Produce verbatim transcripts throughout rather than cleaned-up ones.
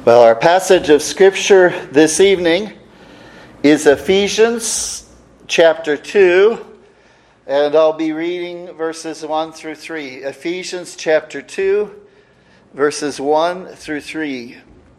Well, our passage of Scripture this evening is Ephesians chapter two, and I'll be reading verses one through three. Ephesians chapter two, verses one through three.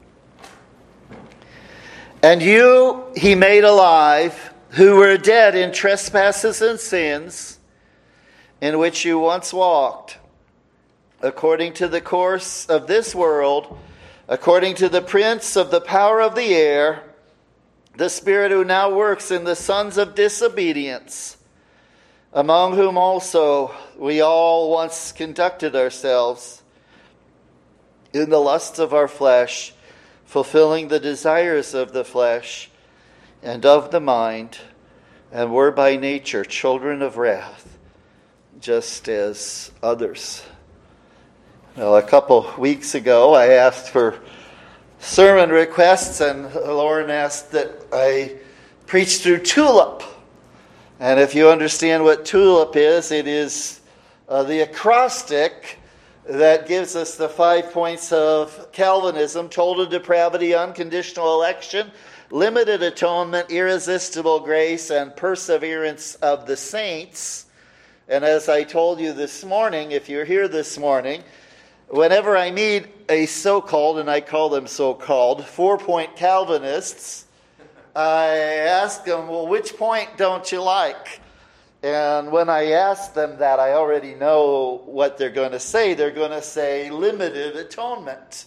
And you he made alive, who were dead in trespasses and sins, in which you once walked, according to the course of this world, according to the prince of the power of the air, the spirit who now works in the sons of disobedience, among whom also we all once conducted ourselves in the lusts of our flesh, fulfilling the desires of the flesh and of the mind, and were by nature children of wrath, just as others. Well, a couple weeks ago, I asked for sermon requests, and Lauren asked that I preach through TULIP. And if you understand what TULIP is, it is uh, the acrostic that gives us the five points of Calvinism: total depravity, unconditional election, limited atonement, irresistible grace, and perseverance of the saints. And as I told you this morning, if you're here this morning, whenever I meet a so-called, and I call them so-called, four-point Calvinists, I ask them, well, which point don't you like? And when I ask them that, I already know what they're going to say. They're going to say limited atonement.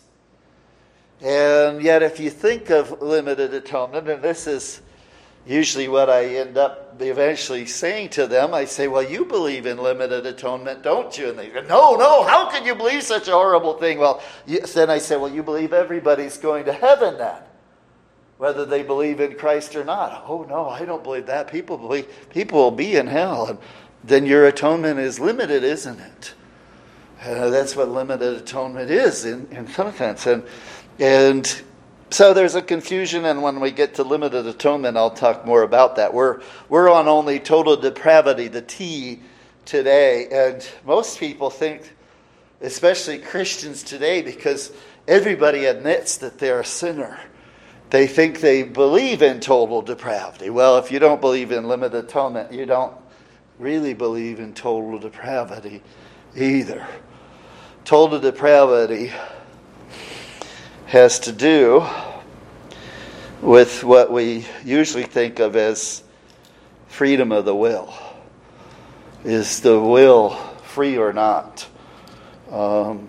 And yet if you think of limited atonement, and this is usually what I end up eventually saying to them, I say, well, you believe in limited atonement, don't you? And they go, no, no, how can you believe such a horrible thing? Well, yes. Then I say, well, you believe everybody's going to heaven then, whether they believe in Christ or not. Oh, no, I don't believe that. People believe people will be in hell. And then your atonement is limited, isn't it? Uh, that's what limited atonement is in, in some sense. And, and So there's a confusion, and when we get to limited atonement, I'll talk more about that. We're we're on only total depravity, the T, today. And most people think, especially Christians today, because everybody admits that they're a sinner, they think they believe in total depravity. Well, if you don't believe in limited atonement, you don't really believe in total depravity either. Total depravity has to do with what we usually think of as freedom of the will. Is the will free or not? Um,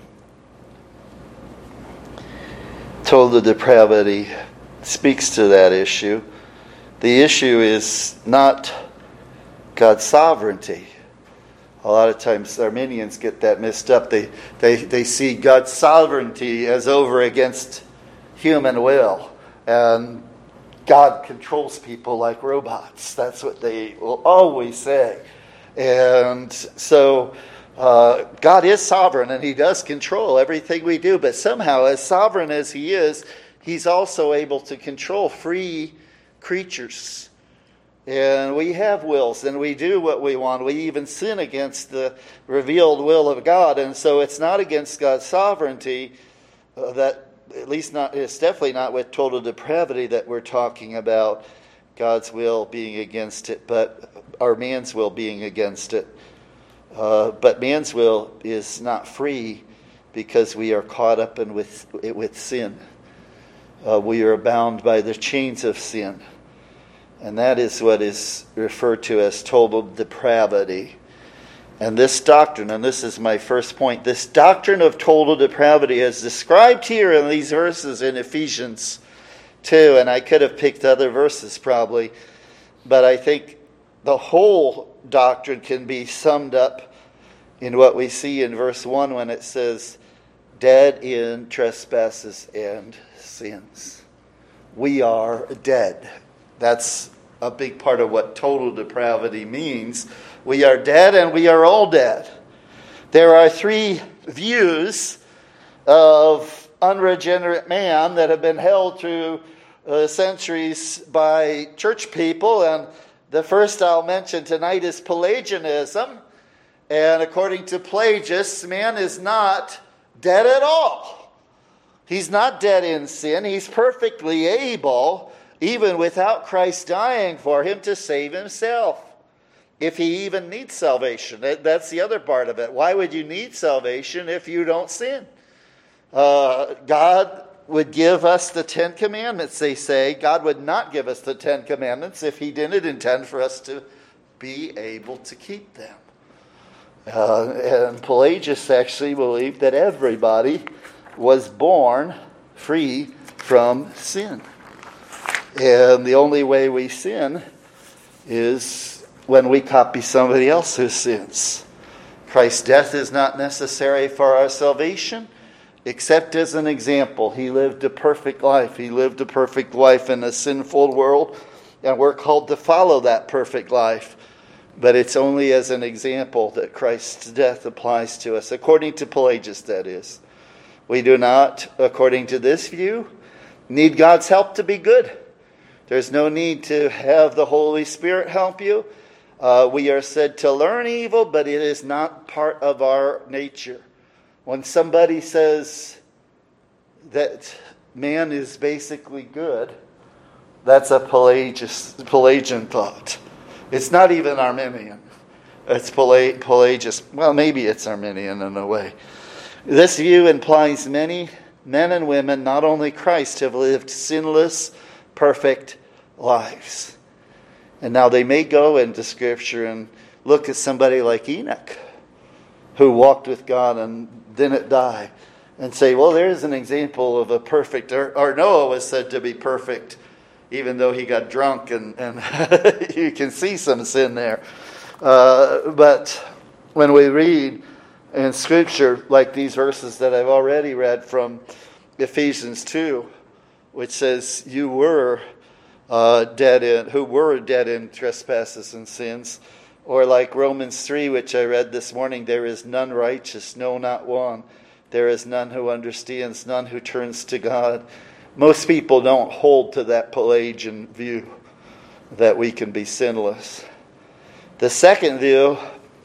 total depravity speaks to that issue. The issue is not God's sovereignty. A lot of times Arminians get that mixed up. They, they, they see God's sovereignty as over against human will. And God controls people like robots. That's what they will always say. And so uh, God is sovereign, and He does control everything we do. But somehow, as sovereign as He is, He's also able to control free creatures. And we have wills, and we do what we want. We even sin against the revealed will of God. And so it's not against God's sovereignty uh, that, at least not, it's definitely not with total depravity that we're talking about God's will being against it, but our man's will being against it. Uh, but man's will is not free because we are caught up in with, with sin. Uh, we are bound by the chains of sin. And that is what is referred to as total depravity. And this doctrine, and this is my first point, this doctrine of total depravity is described here in these verses in Ephesians two. And I could have picked other verses probably, but I think the whole doctrine can be summed up in what we see in verse one when it says, dead in trespasses and sins. We are dead. That's a big part of what total depravity means. We are dead, and we are all dead. There are three views of unregenerate man that have been held through uh, centuries by church people. And the first I'll mention tonight is Pelagianism. And according to Pelagius, man is not dead at all. He's not dead in sin. He's perfectly able, even without Christ dying for him, to save himself. If he even needs salvation. That's the other part of it. Why would you need salvation if you don't sin? Uh, God would give us the Ten Commandments, they say. God would not give us the Ten Commandments if he didn't intend for us to be able to keep them. Uh, and Pelagius actually believed that everybody was born free from sin. And the only way we sin is when we copy somebody else who sins. Christ's death is not necessary for our salvation, except as an example. He lived a perfect life. He lived a perfect life in a sinful world, and we're called to follow that perfect life. But it's only as an example that Christ's death applies to us, according to Pelagius, that is. We do not, according to this view, need God's help to be good. There's no need to have the Holy Spirit help you. Uh, we are said to learn evil, but it is not part of our nature. When somebody says that man is basically good, that's a Pelagius, Pelagian thought. It's not even Arminian. It's Pelagius. Well, maybe it's Arminian in a way. This view implies many men and women, not only Christ, have lived sinless, perfect lives. And now they may go into Scripture and look at somebody like Enoch, who walked with God and didn't die, and say, well, there's an example of a perfect, or, or Noah was said to be perfect, even though he got drunk, and, and you can see some sin there. Uh, but when we read in Scripture, like these verses that I've already read from Ephesians two, which says, you were uh, dead in, who were dead in trespasses and sins, or like Romans three, which I read this morning, there is none righteous, no, not one. There is none who understands, none who turns to God. Most people don't hold to that Pelagian view that we can be sinless. The second view,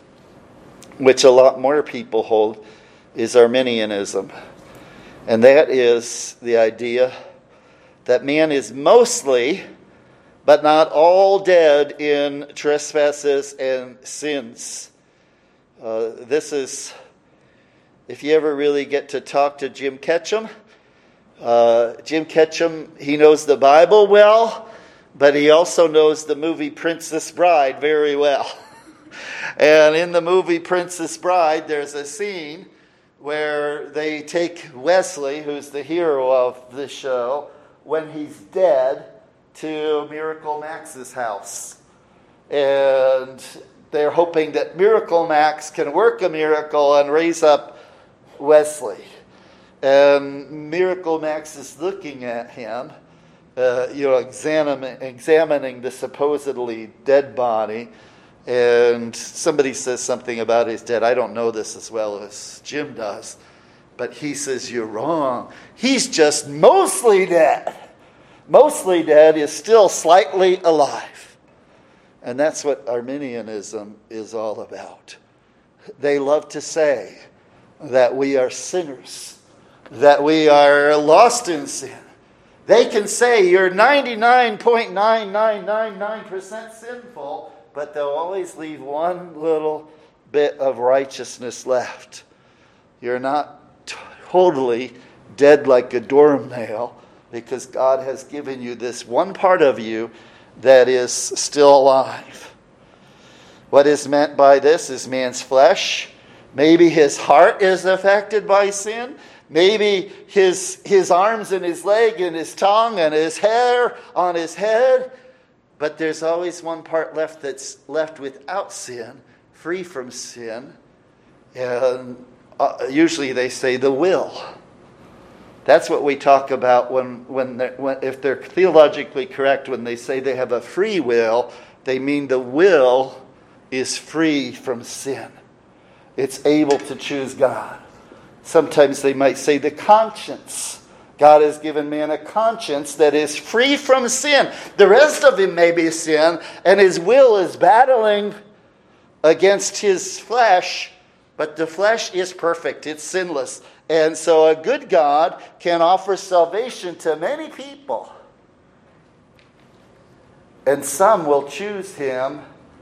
which a lot more people hold, is Arminianism. And that is the idea that man is mostly, but not all, dead in trespasses and sins. Uh, this is, if you ever really get to talk to Jim Ketchum, uh, Jim Ketchum, he knows the Bible well, but he also knows the movie Princess Bride very well. And in the movie Princess Bride, there's a scene where they take Wesley, who's the hero of the show, when he's dead, to Miracle Max's house. And they're hoping that Miracle Max can work a miracle and raise up Wesley. And Miracle Max is looking at him, uh, you know, examining, examining the supposedly dead body. And somebody says something about his dead. I don't know this as well as Jim does. But he says, you're wrong. He's just mostly dead. Mostly dead is still slightly alive. And that's what Arminianism is all about. They love to say that we are sinners, that we are lost in sin. They can say you're ninety-nine point nine nine nine nine percent sinful, but they'll always leave one little bit of righteousness left. You're not totally dead like a doornail, because God has given you this one part of you that is still alive. What is meant by this is man's flesh. Maybe his heart is affected by sin. Maybe his, his arms and his leg and his tongue and his hair on his head. But there's always one part left that's left without sin, free from sin. And uh, usually they say the will. That's what we talk about when, when, they're, when if they're theologically correct, when they say they have a free will, they mean the will is free from sin. It's able to choose God. Sometimes they might say the conscience. God has given man a conscience that is free from sin. The rest of him may be sin, and his will is battling against his flesh, but the flesh is perfect. It's sinless. And so a good God can offer salvation to many people. And some will choose him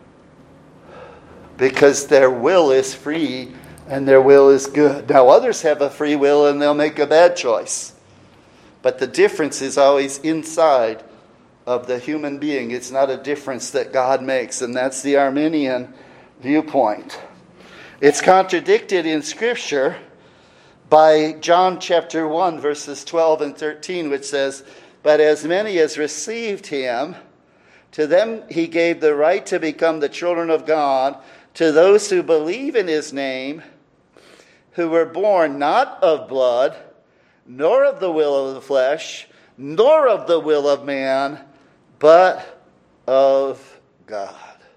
because their will is free and their will is good. Now others have a free will and they'll make a bad choice. But the difference is always inside of the human being. It's not a difference that God makes, and that's the Arminian viewpoint. It's contradicted in Scripture by John chapter one, verses twelve and thirteen, which says, "But as many as received him, to them he gave the right to become the children of God, to those who believe in his name, who were born not of blood, nor of the will of the flesh, nor of the will of man, but of God."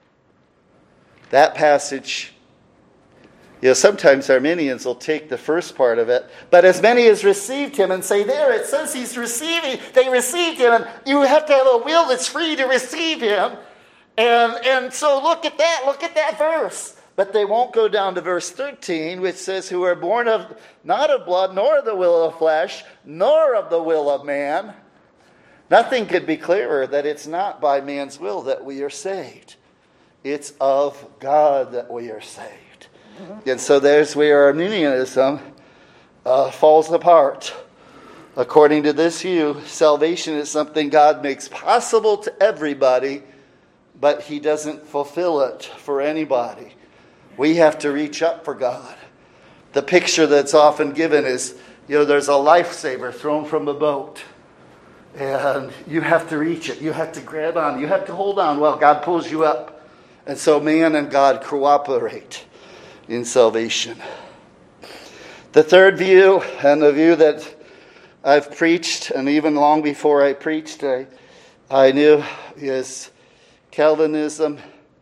That passage, you know, sometimes Arminians will take the first part of it, but as many as received him, and say, there, it says he's receiving, they received him, and you have to have a will that's free to receive him. And, and so look at that, look at that verse. But they won't go down to verse thirteen, which says, who are born of not of blood, nor of the will of flesh, nor of the will of man. Nothing could be clearer that it's not by man's will that we are saved. It's of God that we are saved. Mm-hmm. And so there's where Arminianism uh, falls apart. According to this view, salvation is something God makes possible to everybody, but he doesn't fulfill it for anybody. We have to reach up for God. The picture that's often given is, you know, there's a lifesaver thrown from a boat. And you have to reach it. You have to grab on. You have to hold on while God pulls you up. And so man and God cooperate in salvation. The third view, and the view that I've preached, and even long before I preached, I, I knew, is Calvinism.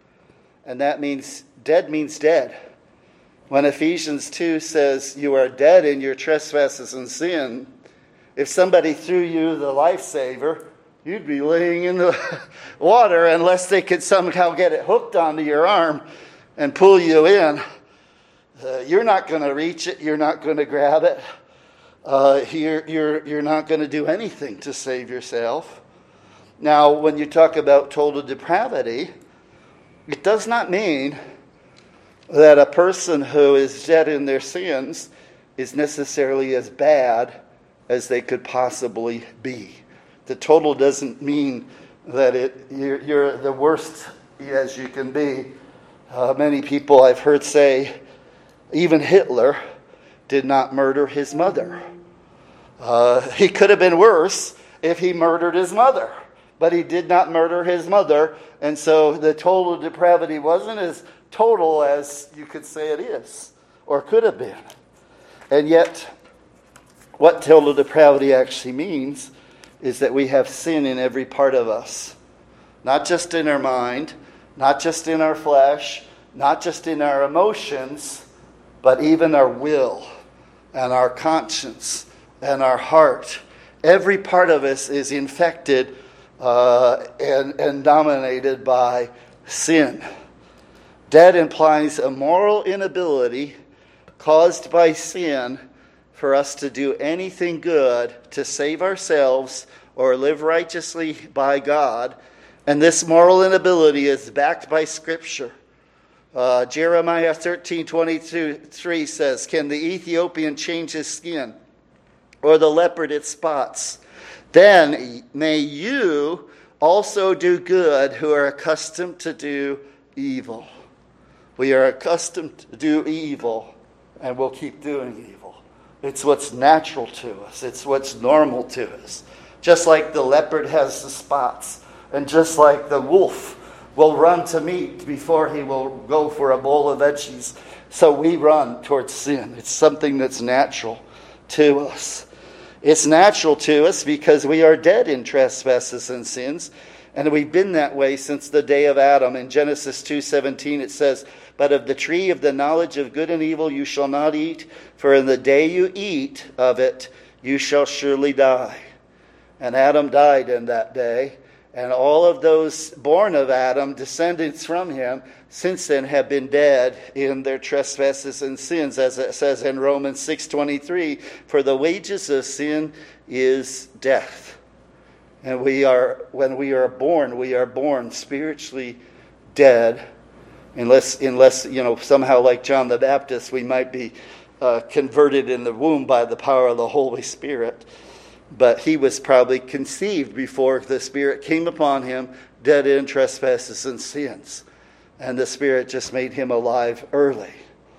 And that means dead means dead. When Ephesians two says you are dead in your trespasses and sin, if somebody threw you the lifesaver, you'd be laying in the water unless they could somehow get it hooked onto your arm and pull you in. Uh, you're not going to reach it. You're not going to grab it. Uh, you're, you're, you're not going to do anything to save yourself. Now, when you talk about total depravity, it does not mean that a person who is dead in their sins is necessarily as bad as they could possibly be. The total doesn't mean that it you're, you're the worst as you can be. Uh, many people I've heard say, even Hitler did not murder his mother. Uh, he could have been worse if he murdered his mother, but he did not murder his mother, and so the total depravity wasn't as total as you could say it is, or could have been. And yet, what total depravity actually means is that we have sin in every part of us. Not just in our mind, not just in our flesh, not just in our emotions, but even our will and our conscience and our heart. Every part of us is infected uh, and, and dominated by sin. Dead implies a moral inability caused by sin for us to do anything good to save ourselves or live righteously by God. And this moral inability is backed by Scripture. Uh, Jeremiah thirteen twenty-three says, "Can the Ethiopian change his skin, or the leopard its spots? Then may you also do good who are accustomed to do evil." We are accustomed to do evil, and we'll keep doing evil. It's what's natural to us. It's what's normal to us. Just like the leopard has the spots, and just like the wolf will run to meat before he will go for a bowl of veggies, so we run towards sin. It's something that's natural to us. It's natural to us because we are dead in trespasses and sins, and we've been that way since the day of Adam. In Genesis two seventeen it says, "But of the tree of the knowledge of good and evil you shall not eat, for in the day you eat of it you shall surely die." And Adam died in that day, And all of those born of Adam, descendants from him, since then have been dead in their trespasses and sins, as it says in Romans six twenty-three, for the wages of sin is death. And we are, when we are born, we are born spiritually dead, unless, unless you know, somehow like John the Baptist, we might be uh, converted in the womb by the power of the Holy Spirit. But he was probably conceived before the Spirit came upon him, dead in trespasses and sins. And the Spirit just made him alive early.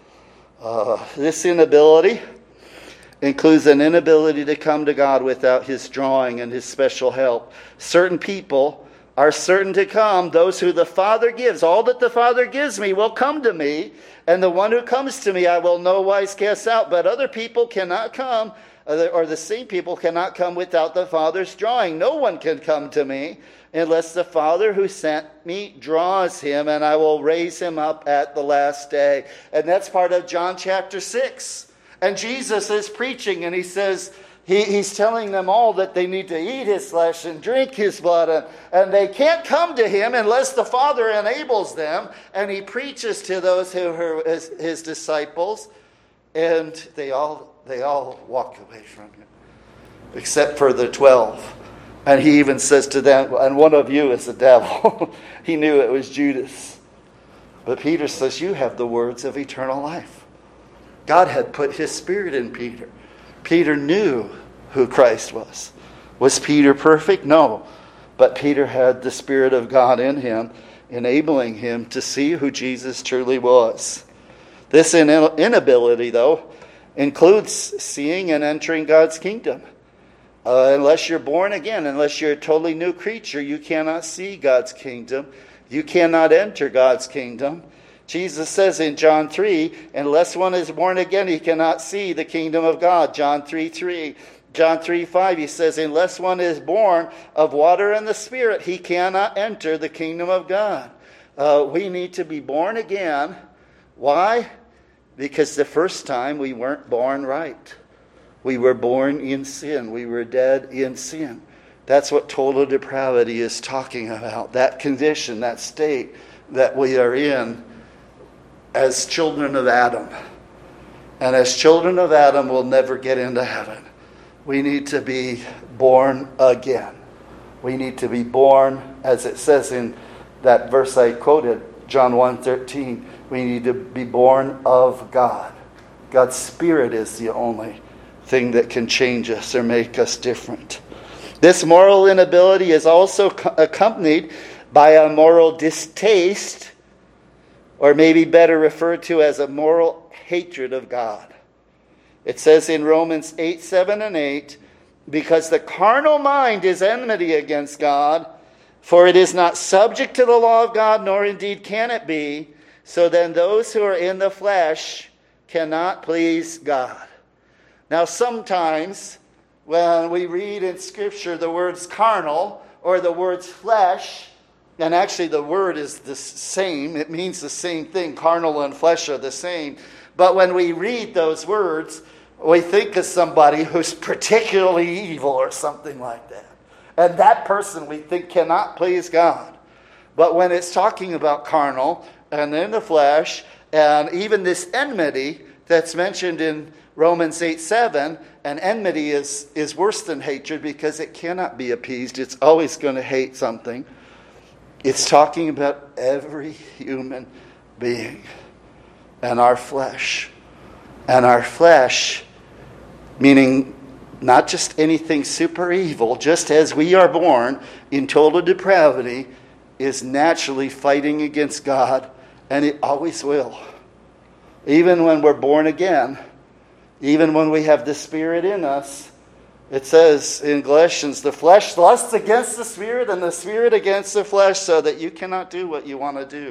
Uh, this inability includes an inability to come to God without his drawing and his special help. Certain people are certain to come. Those who the Father gives, all that the Father gives me will come to me. And the one who comes to me I will no wise cast out. But other people cannot come, or the same people cannot come without the Father's drawing. No one can come to me unless the Father who sent me draws him, and I will raise him up at the last day. And that's part of John chapter six. And Jesus is preaching, and he says, he, he's telling them all that they need to eat his flesh and drink his blood, and, and they can't come to him unless the Father enables them. And he preaches to those who are his, his disciples, and they all They all walk away from him, except for the twelve. And he even says to them, and one of you is the devil. He knew it was Judas. But Peter says, you have the words of eternal life. God had put his Spirit in Peter. Peter knew who Christ was. Was Peter perfect? No. But Peter had the Spirit of God in him, enabling him to see who Jesus truly was. This inability, though, includes seeing and entering God's kingdom. Uh, unless you're born again, unless you're a totally new creature, you cannot see God's kingdom. You cannot enter God's kingdom. Jesus says in John three, unless one is born again, he cannot see the kingdom of God. John three three. John three five, he says, unless one is born of water and the Spirit, he cannot enter the kingdom of God. Uh, we need to be born again. Why? Because the first time we weren't born right. We were born in sin. We were dead in sin. That's what total depravity is talking about. That condition, that state that we are in as children of Adam. And as children of Adam, we'll never get into heaven. We need to be born again. We need to be born, as it says in that verse I quoted, John one thirteen. We need to be born of God. God's Spirit is the only thing that can change us or make us different. This moral inability is also accompanied by a moral distaste, or maybe better referred to as a moral hatred of God. It says in Romans eight, seven, and eight, because the carnal mind is enmity against God, for it is not subject to the law of God, nor indeed can it be. So then those who are in the flesh cannot please God. Now sometimes when we read in Scripture the words carnal or the words flesh, and actually the word is the same, it means the same thing, carnal and flesh are the same. But when we read those words, we think of somebody who's particularly evil or something like that. And that person we think cannot please God. But when it's talking about carnal and in the flesh, and even this enmity that's mentioned in Romans eight seven, and enmity is, is worse than hatred because it cannot be appeased. It's always going to hate something. It's talking about every human being and our flesh. And our flesh, meaning not just anything super evil, just as we are born in total depravity, is naturally fighting against God, and it always will. Even when we're born again, even when we have the Spirit in us, it says in Galatians, the flesh lusts against the Spirit and the Spirit against the flesh, so that you cannot do what you want to do.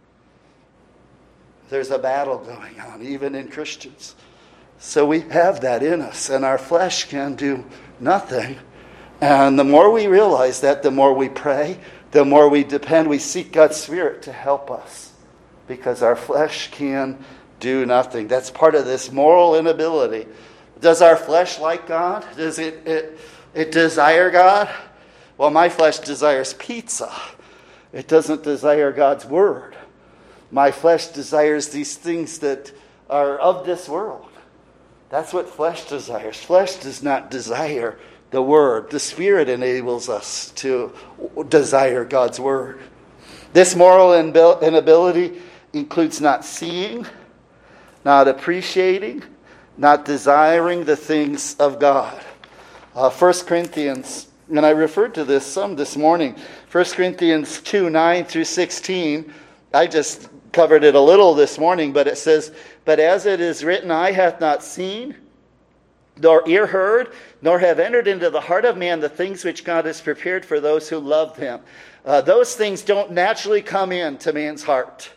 There's a battle going on, even in Christians. So we have that in us, and our flesh can do nothing. And the more we realize that, the more we pray, the more we depend, we seek God's Spirit to help us. Because our flesh can do nothing. That's part of this moral inability. Does our flesh like God? Does it, it, it desire God? Well, my flesh desires pizza. It doesn't desire God's word. My flesh desires these things that are of this world. That's what flesh desires. Flesh does not desire the word. The Spirit enables us to desire God's word. This moral inability includes not seeing, not appreciating, not desiring the things of God. Uh, First Corinthians, and I referred to this some this morning, First Corinthians two, nine through sixteen, I just covered it a little this morning, but it says, "But as it is written, eye hath not seen, nor ear heard, nor have entered into the heart of man the things which God has prepared for those who love him." Uh, those things don't naturally come into man's heart.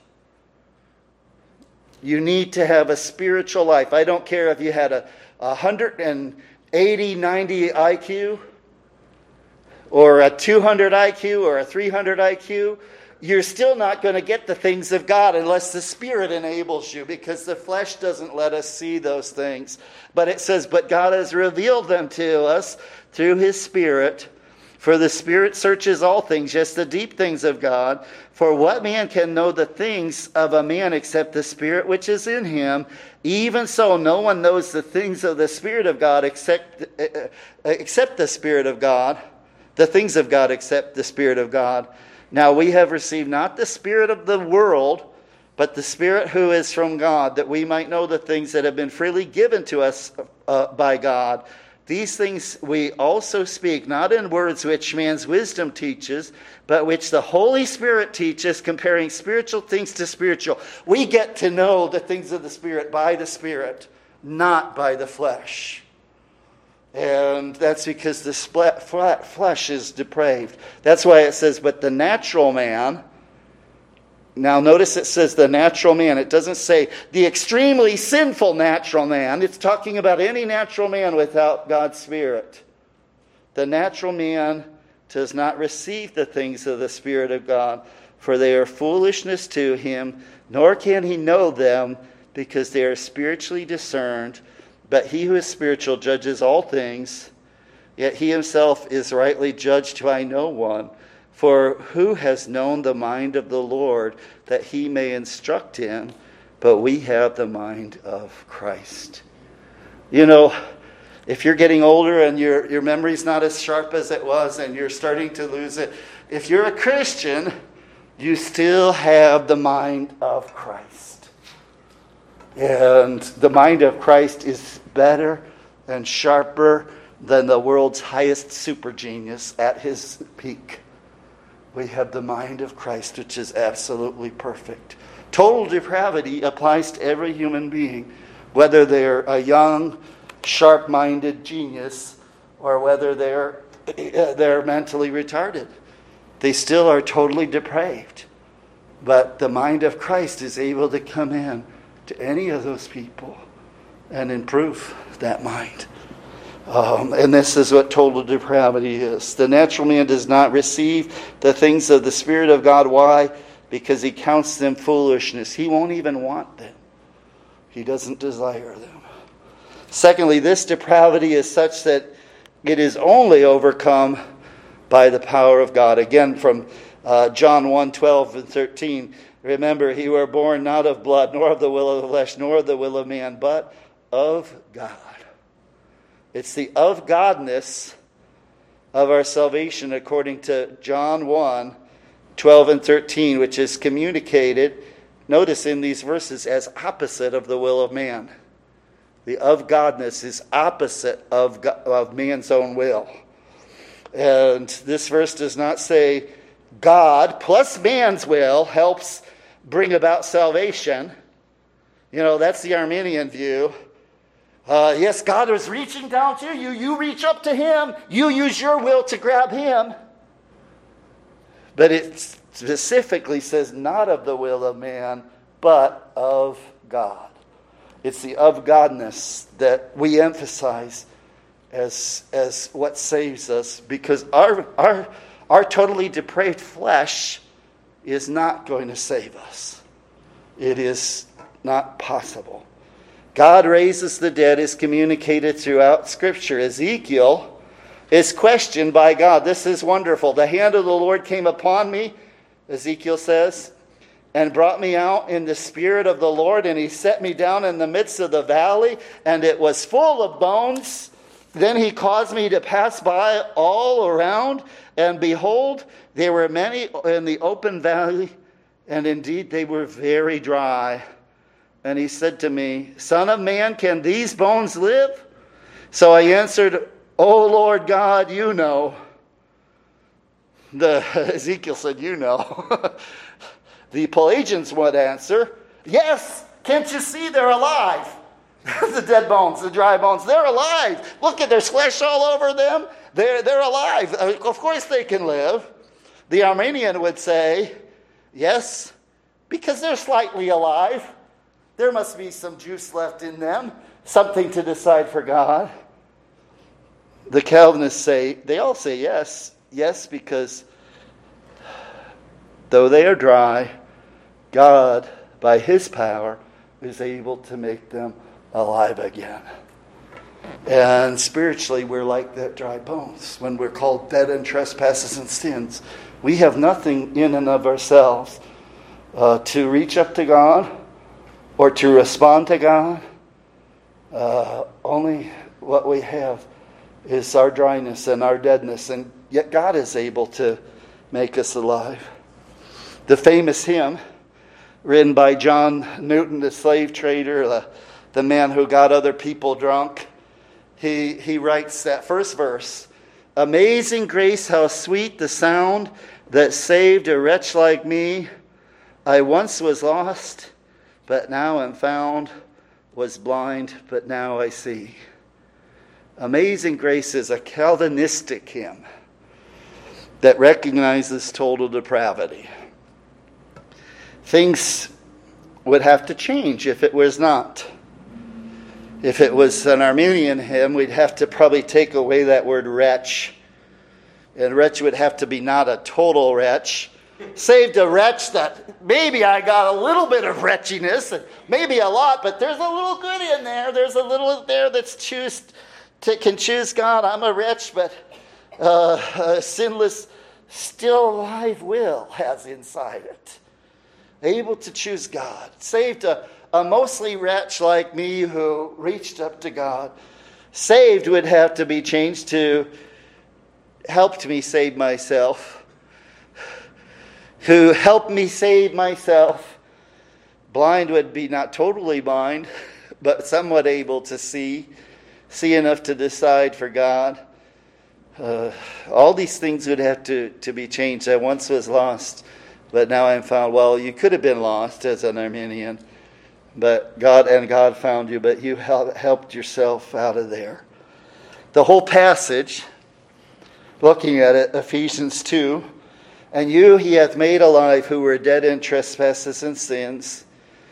You need to have a spiritual life. I don't care if you had a, a one hundred eighty, ninety I Q, or a two hundred I Q, or a three hundred I Q. You're still not going to get the things of God unless the Spirit enables you, because the flesh doesn't let us see those things. But it says, but God has revealed them to us through his Spirit. For the Spirit searches all things, yes, the deep things of God. For what man can know the things of a man except the Spirit which is in him? Even so, no one knows the things of the Spirit of God except, uh, except the Spirit of God. The things of God except the Spirit of God. Now we have received not the spirit of the world, but the Spirit who is from God, that we might know the things that have been freely given to us uh, by God. These things we also speak, not in words which man's wisdom teaches, but which the Holy Spirit teaches, comparing spiritual things to spiritual. We get to know the things of the Spirit by the Spirit, not by the flesh. And that's because the flesh is depraved. That's why it says, but the natural man. Now notice it says the natural man. It doesn't say the extremely sinful natural man. It's talking about any natural man without God's Spirit. The natural man does not receive the things of the Spirit of God, for they are foolishness to him, nor can he know them, because they are spiritually discerned. But he who is spiritual judges all things, yet he himself is rightly judged by no one. For who has known the mind of the Lord, that he may instruct him? But we have the mind of Christ. You know, if you're getting older and your, your memory's not as sharp as it was and you're starting to lose it, if you're a Christian, you still have the mind of Christ. And the mind of Christ is better and sharper than the world's highest super genius at his peak. We have the mind of Christ, which is absolutely perfect. Total depravity applies to every human being, whether they're a young, sharp-minded genius or whether they're they're mentally retarded. They still are totally depraved. But the mind of Christ is able to come in to any of those people and improve that mind. Um, and this is what total depravity is. The natural man does not receive the things of the Spirit of God. Why? Because he counts them foolishness. He won't even want them. He doesn't desire them. Secondly, this depravity is such that it is only overcome by the power of God. Again, from uh, John one, twelve and thirteen. Remember, he were born not of blood, nor of the will of the flesh, nor of the will of man, but of God. It's the of Godness of our salvation according to John one, twelve and thirteen, which is communicated, notice in these verses, as opposite of the will of man. The of Godness is opposite of, God, of man's own will. And this verse does not say God plus man's will helps bring about salvation. You know, that's the Arminian view. Uh, yes, God is reaching down to you. You reach up to him. You use your will to grab him. But it specifically says not of the will of man, but of God. It's the of Godness that we emphasize as, as what saves us, because our, our, our totally depraved flesh is not going to save us. It is not possible. God raises the dead is communicated throughout Scripture. Ezekiel is questioned by God. This is wonderful. The hand of the Lord came upon me, Ezekiel says, and brought me out in the spirit of the Lord, and he set me down in the midst of the valley, and it was full of bones. Then he caused me to pass by all around, and behold, there were many in the open valley, and indeed they were very dry. And he said to me, Son of man, can these bones live? So I answered, O Lord God, you know. The Ezekiel said, you know. The Pelagians would answer, yes, can't you see they're alive? The dead bones, the dry bones, they're alive. Look at, there's flesh all over them. They're, they're alive. Of course they can live. The Armenian would say, yes, because they're slightly alive. There must be some juice left in them, something to decide for God. The Calvinists say, they all say yes. Yes, because though they are dry, God, by his power, is able to make them alive again. And spiritually, we're like that dry bones. When we're called dead in trespasses and sins, we have nothing in and of ourselves uh, to reach up to God or to respond to God. Uh, only what we have is our dryness and our deadness, and yet God is able to make us alive. The famous hymn written by John Newton, the slave trader, the, the man who got other people drunk, he, he writes that first verse, Amazing grace, how sweet the sound that saved a wretch like me. I once was lost, but now am found, was blind, but now I see. Amazing grace is a Calvinistic hymn that recognizes total depravity. Things would have to change if it was not. If it was an Armenian hymn, we'd have to probably take away that word wretch. And wretch would have to be not a total wretch. Saved a wretch that maybe I got a little bit of wretchiness, and maybe a lot, but there's a little good in there. There's a little there that's choose to, can choose God. I'm a wretch, but uh, a sinless, still alive will has inside it. Able to choose God. Saved a, a mostly wretch like me who reached up to God. Saved would have to be changed to helped me save myself. Who helped me save myself. Blind would be not totally blind, but somewhat able to see. See enough to decide for God. Uh, all these things would have to, to be changed. I once was lost, but now I'm found. Well, you could have been lost as an Armenian, but God and God found you, but you helped yourself out of there. The whole passage, looking at it, Ephesians two, and you he hath made alive who were dead in trespasses and sins,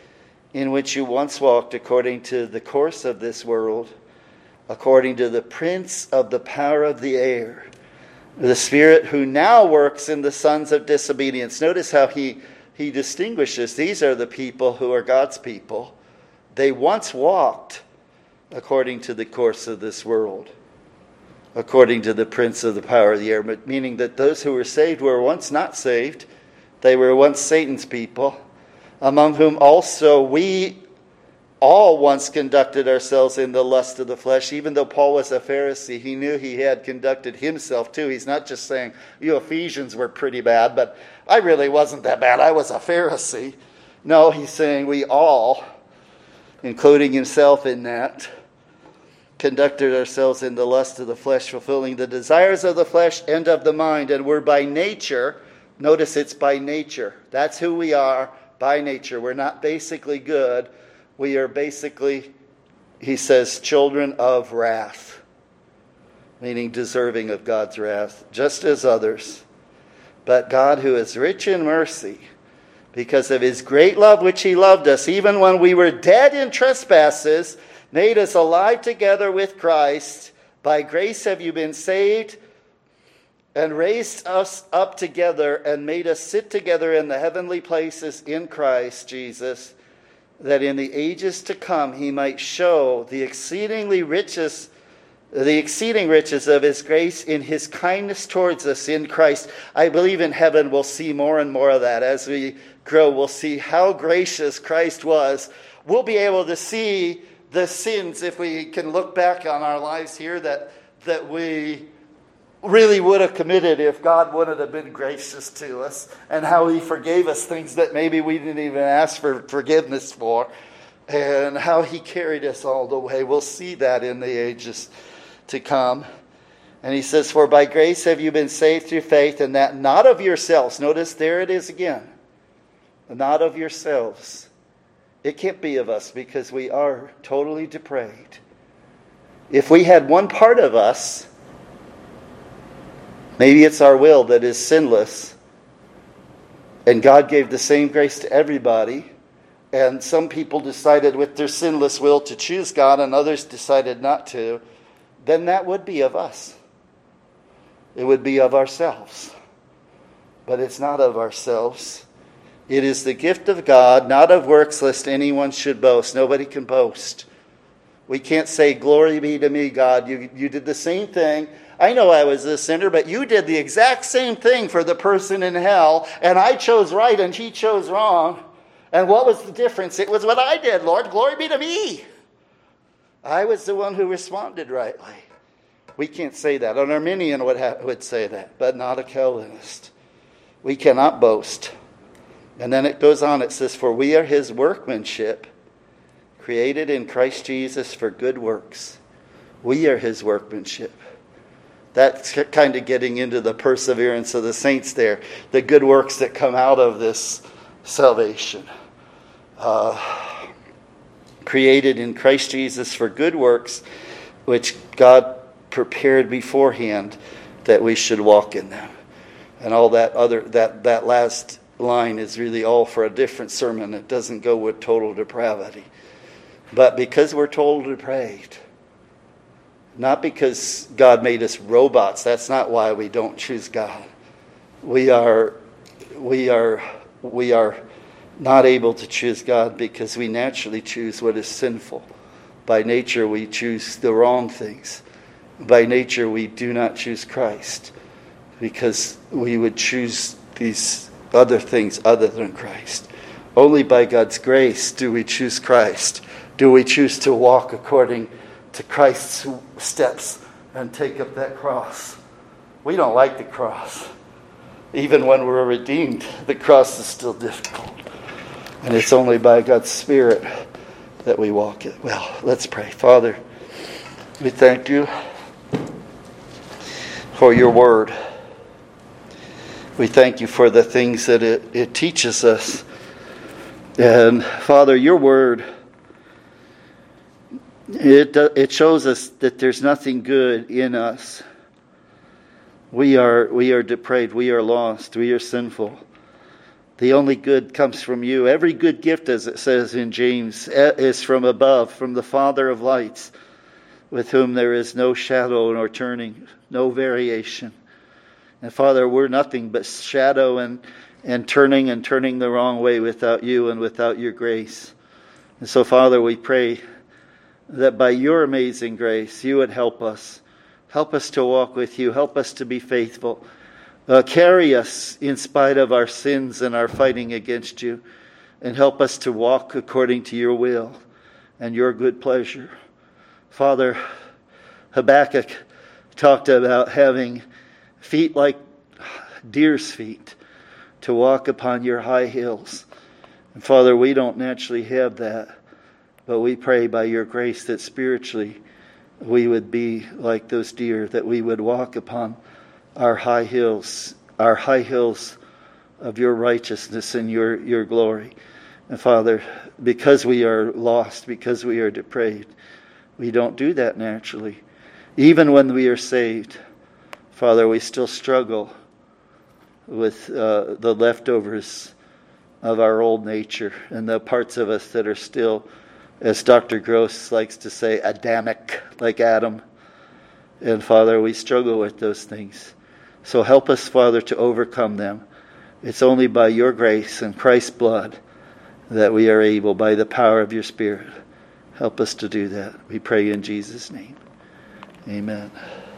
in which you once walked according to the course of this world, according to the prince of the power of the air, the spirit who now works in the sons of disobedience. Notice how he, he distinguishes. These are the people who are God's people. They once walked according to the course of this world, according to the prince of the power of the air, meaning that those who were saved were once not saved. They were once Satan's people, among whom also we all once conducted ourselves in the lust of the flesh. Even though Paul was a Pharisee, he knew he had conducted himself too. He's not just saying, you Ephesians were pretty bad, but I really wasn't that bad. I was a Pharisee. No, he's saying we all, including himself in that, conducted ourselves in the lust of the flesh, fulfilling the desires of the flesh and of the mind, and we're by nature, notice it's by nature. That's who we are by nature. We're not basically good. We are basically, he says, children of wrath, meaning deserving of God's wrath, just as others. But God, who is rich in mercy, because of his great love which he loved us, even when we were dead in trespasses, made us alive together with Christ. By grace have you been saved, and raised us up together, and made us sit together in the heavenly places in Christ Jesus, that in the ages to come he might show the exceedingly riches The exceeding riches of his grace in his kindness towards us in Christ. I believe in heaven we'll see more and more of that. As we grow, we'll see how gracious Christ was. We'll be able to see the sins, if we can look back on our lives here, that, that we really would have committed if God wouldn't have been gracious to us, and how he forgave us things that maybe we didn't even ask for forgiveness for, and how he carried us all the way. We'll see that in the ages to come. And he says, for by grace have you been saved through faith, and that not of yourselves. Notice there it is again. Not of yourselves. It can't be of us because we are totally depraved. If we had one part of us, maybe it's our will that is sinless, and God gave the same grace to everybody, and some people decided with their sinless will to choose God and others decided not to, then that would be of us. It would be of ourselves. But it's not of ourselves. It is the gift of God, not of works, lest anyone should boast. Nobody can boast. We can't say, glory be to me, God. You, you did the same thing. I know I was a sinner, but you did the exact same thing for the person in hell, and I chose right and he chose wrong. And what was the difference? It was what I did, Lord. Glory be to me. I was the one who responded rightly. We can't say that. An Arminian would, ha- would say that, but not a Calvinist. We cannot boast. And then it goes on, it says, for we are his workmanship, created in Christ Jesus for good works. We are his workmanship. That's kind of getting into the perseverance of the saints there. The good works that come out of this salvation. Uh, created in Christ Jesus for good works, which God prepared beforehand that we should walk in them. And all that other, that, that last line is really all for a different sermon. It doesn't go with total depravity. But because we're total depraved, not because God made us robots, that's not why we don't choose God. We are, we are, we are not able to choose God because we naturally choose what is sinful. By nature, we choose the wrong things. By nature, we do not choose Christ because we would choose these other things other than Christ. Only by God's grace do we choose Christ. Do we choose to walk according to Christ's steps and take up that cross? We don't like the cross. Even when we're redeemed, the cross is still difficult. And it's only by God's Spirit that we walk it. Well, let's pray. Father, we thank you for your word. We thank you for the things that it, it teaches us. And Father, your word, it, it shows us that there's nothing good in us. We are, we are depraved. We are lost. We are sinful. The only good comes from you. Every good gift, as it says in James, is from above, from the Father of lights, with whom there is no shadow nor turning, no variation. And Father, we're nothing but shadow and, and turning and turning the wrong way without you and without your grace. And so, Father, we pray that by your amazing grace, you would help us. Help us to walk with you. Help us to be faithful. Uh, carry us in spite of our sins and our fighting against you. And help us to walk according to your will and your good pleasure. Father, Habakkuk talked about having feet like deer's feet to walk upon your high hills. And Father, we don't naturally have that. But we pray by your grace that spiritually we would be like those deer, that we would walk upon our high hills, our high hills of your righteousness and your, your glory. And Father, because we are lost, because we are depraved, we don't do that naturally. Even when we are saved, Father, we still struggle with uh, the leftovers of our old nature and the parts of us that are still, as Doctor Gross likes to say, Adamic, like Adam. And Father, we struggle with those things. So help us, Father, to overcome them. It's only by your grace and Christ's blood that we are able, by the power of your Spirit. Help us to do that. We pray in Jesus' name. Amen.